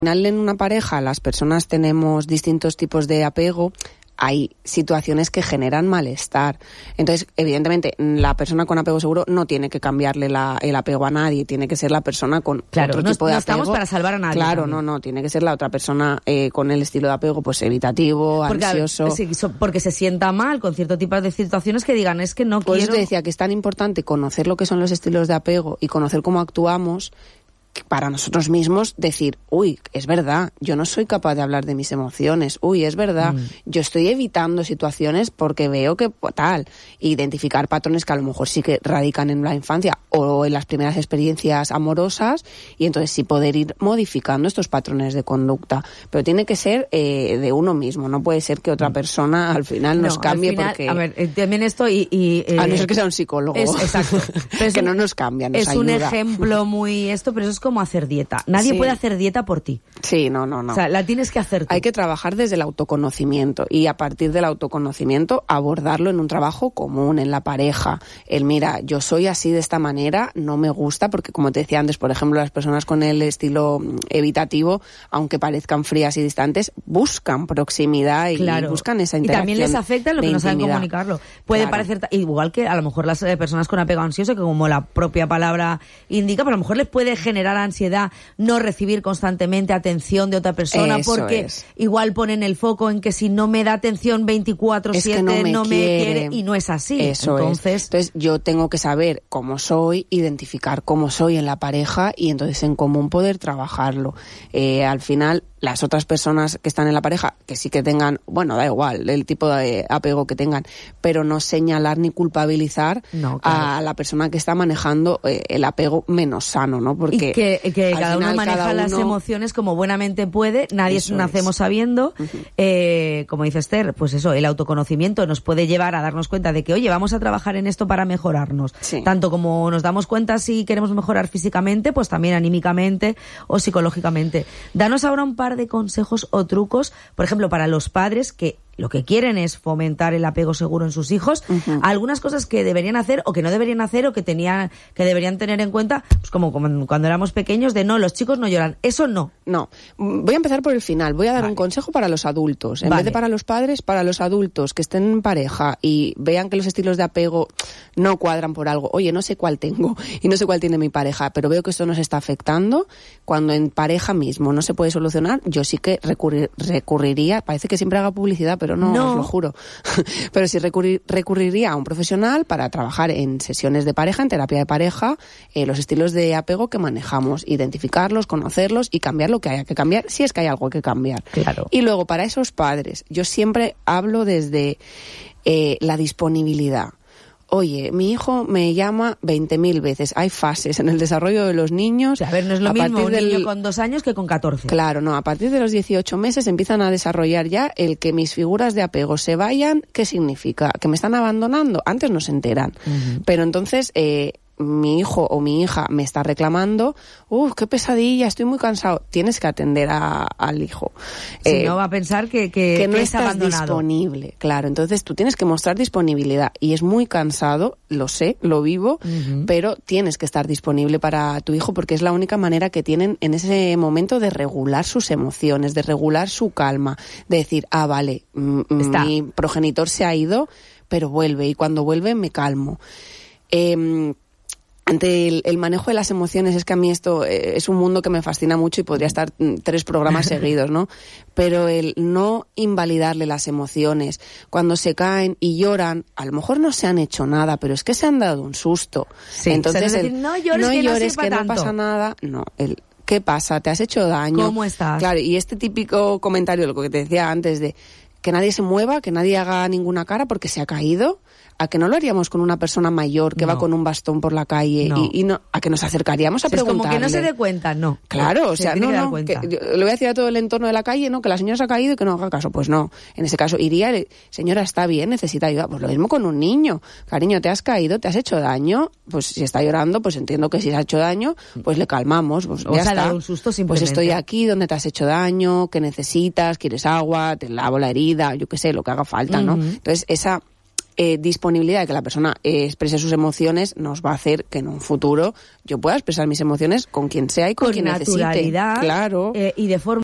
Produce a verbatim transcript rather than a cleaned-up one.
Al final, en una pareja, las personas tenemos distintos tipos de apego. Hay situaciones que generan malestar. Entonces, evidentemente, la persona con apego seguro no tiene que cambiarle la, el apego a nadie, tiene que ser la persona con claro, otro no, tipo de no apego. estamos para salvar a nadie. Claro, también. no, no, tiene que ser la otra persona eh, con el estilo de apego pues evitativo, porque, ansioso. Sí, porque se sienta mal con cierto tipo de situaciones que digan, es que no Por quiero... eso te decía que es tan importante conocer lo que son los estilos de apego y conocer cómo actuamos, para nosotros mismos decir, uy, es verdad, yo no soy capaz de hablar de mis emociones, uy, es verdad, mm. yo estoy evitando situaciones porque veo que tal, identificar patrones que a lo mejor sí que radican en la infancia o en las primeras experiencias amorosas y entonces sí poder ir modificando estos patrones de conducta, pero tiene que ser eh, de uno mismo, no puede ser que otra persona al final nos no, cambie al final, porque... A ver, también esto y... y eh, a no ser que sea un psicólogo. Es, exacto. Pero que no nos cambia, nos es ayuda. Un ejemplo muy esto, pero eso es como hacer dieta. Nadie sí. puede hacer dieta por ti. Sí, no, no, no. O sea, la tienes que hacer tú. Hay que trabajar desde el autoconocimiento y a partir del autoconocimiento abordarlo en un trabajo común, en la pareja. El mira, yo soy así de esta manera, no me gusta, porque como te decía antes, por ejemplo, las personas con el estilo evitativo, aunque parezcan frías y distantes, buscan proximidad y claro. buscan esa interacción. Y también les afecta lo que no saben comunicarlo. Puede claro. parecer igual que a lo mejor las personas con apego ansioso, que como la propia palabra indica, pero a lo mejor les puede generar ansiedad no recibir constantemente atención de otra persona. Eso porque es. Igual ponen el foco en que si no me da atención veinticuatro siete es que no, me, no me quiere y no es así. Eso entonces, es. Entonces yo tengo que saber cómo soy, identificar cómo soy en la pareja y entonces en común poder trabajarlo. Eh, al final las otras personas que están en la pareja, que sí que tengan, bueno, da igual el tipo de apego que tengan, pero no señalar ni culpabilizar no, claro. a la persona que está manejando eh, el apego menos sano, ¿no? Porque y que, que cada final, uno maneja cada uno... las emociones como buenamente puede, nadie eso nacemos es. sabiendo, uh-huh. eh, como dice Esther, pues eso, el autoconocimiento nos puede llevar a darnos cuenta de que, oye, vamos a trabajar en esto para mejorarnos, sí. tanto como nos damos cuenta si queremos mejorar físicamente, pues también anímicamente o psicológicamente. Danos ahora un par de consejos o trucos, por ejemplo, para los padres que lo que quieren es fomentar el apego seguro en sus hijos, uh-huh. algunas cosas que deberían hacer o que no deberían hacer o que tenían que deberían tener en cuenta, pues como, como cuando éramos pequeños, de no, los chicos no lloran, eso no. No, voy a empezar por el final, voy a dar vale. un consejo para los adultos, en vale. vez de para los padres, para los adultos que estén en pareja y vean que los estilos de apego no cuadran por algo, oye, no sé cuál tengo y no sé cuál tiene mi pareja, pero veo que esto nos está afectando, cuando en pareja mismo no se puede solucionar, yo sí que recurrir, recurriría, parece que siempre haga publicidad, pero no, no. os lo juro. Pero sí recurrir, recurriría a un profesional para trabajar en sesiones de pareja, en terapia de pareja, eh, los estilos de apego que manejamos, identificarlos, conocerlos y cambiar lo que haya que cambiar, si es que hay algo que cambiar. Claro. Y luego, para esos padres, yo siempre hablo desde eh, la disponibilidad. Oye, mi hijo me llama veinte mil veces. Hay fases en el desarrollo de los niños. O sea, a ver, no es lo a mismo un del... niño con dos años que con catorce. Claro, no. A partir de los dieciocho meses empiezan a desarrollar ya el que mis figuras de apego se vayan. ¿Qué significa? ¿Que me están abandonando? Antes no se enteran. Uh-huh. Pero entonces... Eh, mi hijo o mi hija me está reclamando, ¡uh, qué pesadilla, estoy muy cansado! Tienes que atender a, al hijo. Si eh, no, va a pensar que, que, que no que estás abandonado. disponible. Claro, entonces tú tienes que mostrar disponibilidad. Y es muy cansado, lo sé, lo vivo, uh-huh. pero tienes que estar disponible para tu hijo porque es la única manera que tienen en ese momento de regular sus emociones, de regular su calma, de decir, ah, vale, m- mi progenitor se ha ido, pero vuelve, y cuando vuelve me calmo. Eh, Ante el, el manejo de las emociones, es que a mí esto eh, es un mundo que me fascina mucho y podría estar mm, tres programas seguidos, ¿no? Pero el no invalidarle las emociones, cuando se caen y lloran, a lo mejor no se han hecho nada, pero es que se han dado un susto. Sí, entonces, decir, el, no llores, no, que, llores, no, que tanto. no pasa nada, no, el ¿qué pasa? ¿Te has hecho daño? ¿Cómo estás? Claro, y este típico comentario, lo que te decía antes de que nadie se mueva, que nadie haga ninguna cara porque se ha caído, a que no lo haríamos con una persona mayor que no. va con un bastón por la calle no. y, y no, a que nos acercaríamos a si preguntarle. Es como que no se dé cuenta, no. Claro, o se sea, no, que no, que yo, le voy a decir a todo el entorno de la calle, no, que la señora se ha caído y que no haga caso. Pues no, en ese caso iría, señora, está bien, necesita ayuda. Pues lo mismo con un niño. Cariño, te has caído, te has hecho daño, pues si está llorando, pues entiendo que si se ha hecho daño, pues le calmamos, pues o ya sea, está. Da un susto simplemente. Pues estoy aquí, donde te has hecho daño, ¿qué necesitas? ¿Quieres agua? ¿Te lavo la herida? Yo qué sé, lo que haga falta, ¿no? Uh-huh. Entonces, esa eh, disponibilidad de que la persona eh, exprese sus emociones nos va a hacer que en un futuro yo pueda expresar mis emociones con quien sea y con, con quien naturalidad, necesite. Claro. Eh, y de forma